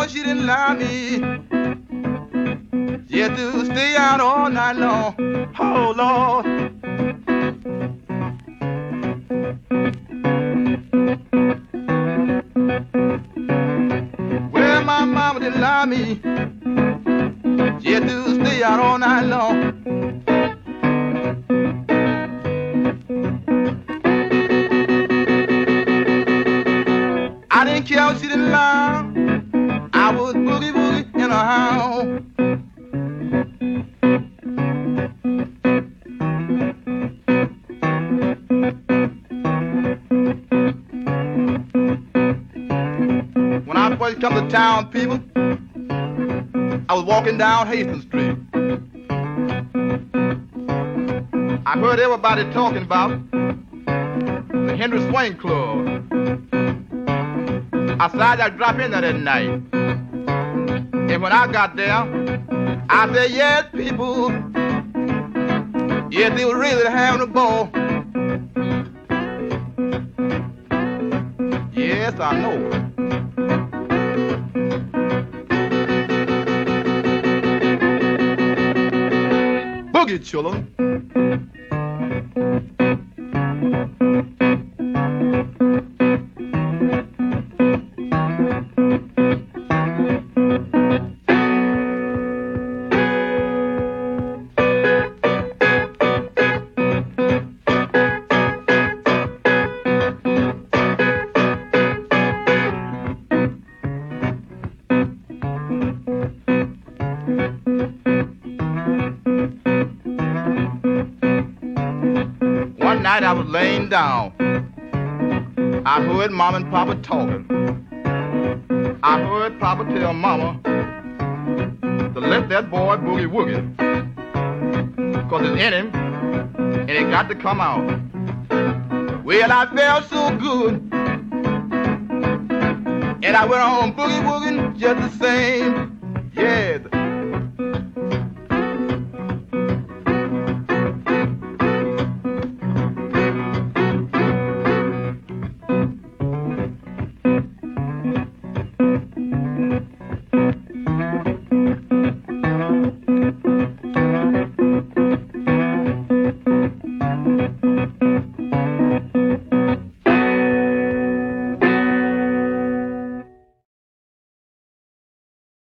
she didn't lie me. She had to stay out all night long. Oh, Lord. Well, my mama didn't lie me. She had to stay out all night long. I didn't care if she didn't lie. I was boogie woogie in a house. When I first come to town, people, I was walking down Hastings Street. I heard everybody talking about the Henry Swain Club. I decided I'd drop in there that night. And when I got there, I said, yes, people, yes, they were really having a ball. Yes, I know. Boogie, children. One night I was laying down. I heard Mom and Papa talking. I heard Papa tell Mama to let that boy boogie woogie, 'cause it's in him and it got to come out. Well, I felt so good, and I went on boogie wooging just the same. Yes.